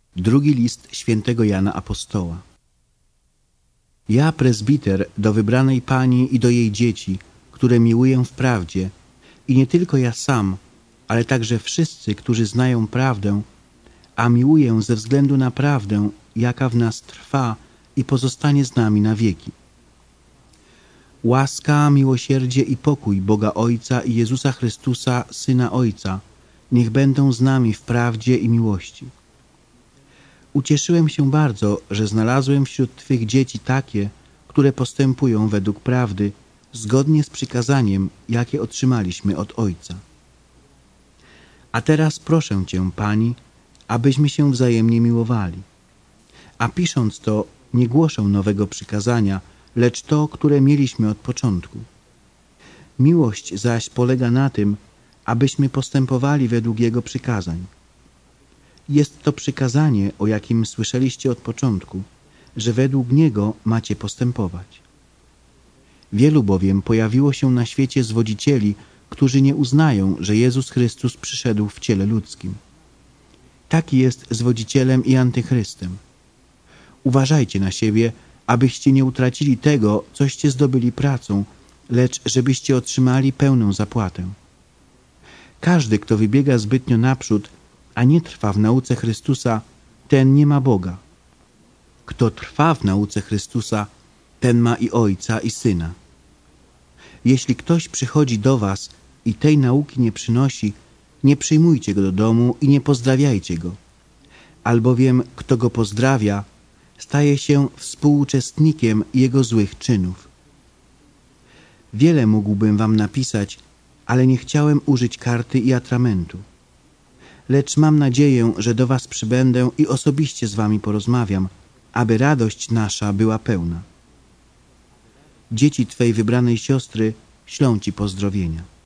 Drugi list świętego Jana Apostoła. Ja, prezbiter, do wybranej pani i do jej dzieci, które miłuję w prawdzie, i nie tylko ja sam, ale także wszyscy, którzy znają prawdę, a miłuję ze względu na prawdę, jaka w nas trwa i pozostanie z nami na wieki. Łaska, miłosierdzie i pokój Boga Ojca i Jezusa Chrystusa, Syna Ojca, niech będą z nami w prawdzie i miłości. Ucieszyłem się bardzo, że znalazłem wśród Twych dzieci takie, które postępują według prawdy, zgodnie z przykazaniem, jakie otrzymaliśmy od Ojca. A teraz proszę Cię, Pani, abyśmy się wzajemnie miłowali. A pisząc to, nie głoszę nowego przykazania, lecz to, które mieliśmy od początku. Miłość zaś polega na tym, abyśmy postępowali według Jego przykazań. Jest to przykazanie, o jakim słyszeliście od początku, że według niego macie postępować. Wielu bowiem pojawiło się na świecie zwodzicieli, którzy nie uznają, że Jezus Chrystus przyszedł w ciele ludzkim. Taki jest zwodzicielem i antychrystem. Uważajcie na siebie, abyście nie utracili tego, coście zdobyli pracą, lecz żebyście otrzymali pełną zapłatę. Każdy, kto wybiega zbytnio naprzód, a nie trwa w nauce Chrystusa, ten nie ma Boga. Kto trwa w nauce Chrystusa, ten ma i Ojca, i Syna. Jeśli ktoś przychodzi do was i tej nauki nie przynosi, nie przyjmujcie go do domu i nie pozdrawiajcie go. Albowiem kto go pozdrawia, staje się współuczestnikiem jego złych czynów. Wiele mógłbym wam napisać, ale nie chciałem użyć karty i atramentu. Lecz mam nadzieję, że do was przybędę i osobiście z wami porozmawiam, aby radość nasza była pełna. Dzieci twej wybranej siostry ślą ci pozdrowienia.